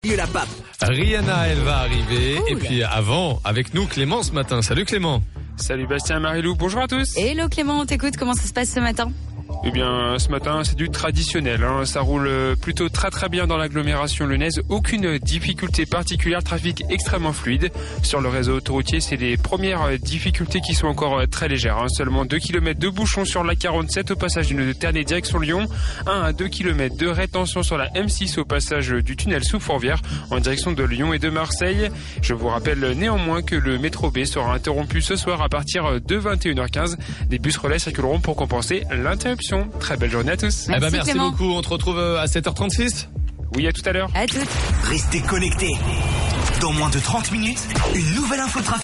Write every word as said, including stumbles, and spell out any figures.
La pape. Rihanna, elle va arriver. Cool. Et puis avant, avec nous, Clément ce matin. Salut Clément. Salut Bastien et Marilou, bonjour à tous. Hello Clément, on t'écoute, comment ça se passe ce matin ? Eh bien, ce matin, c'est du traditionnel, hein. Ça roule plutôt très très bien dans l'agglomération lyonnaise. Aucune difficulté particulière, trafic extrêmement fluide. Sur le réseau autoroutier, c'est les premières difficultés qui sont encore très légères, hein. Seulement deux kilomètres de bouchons sur la quarante-sept au passage d'une Ternay direction Lyon. un à deux kilomètres de rétention sur la M six au passage du tunnel sous Fourvière en direction de Lyon et de Marseille. Je vous rappelle néanmoins que le métro B sera interrompu ce soir à partir de vingt et une heures quinze. Des bus relais circuleront pour compenser l'interruption. Très belle journée à tous. Merci, eh ben merci Clément. beaucoup. On te retrouve à sept heures trente-six. Oui, à tout à l'heure. À toutes. Restez connectés. Dans moins de trente minutes, une nouvelle info trafic.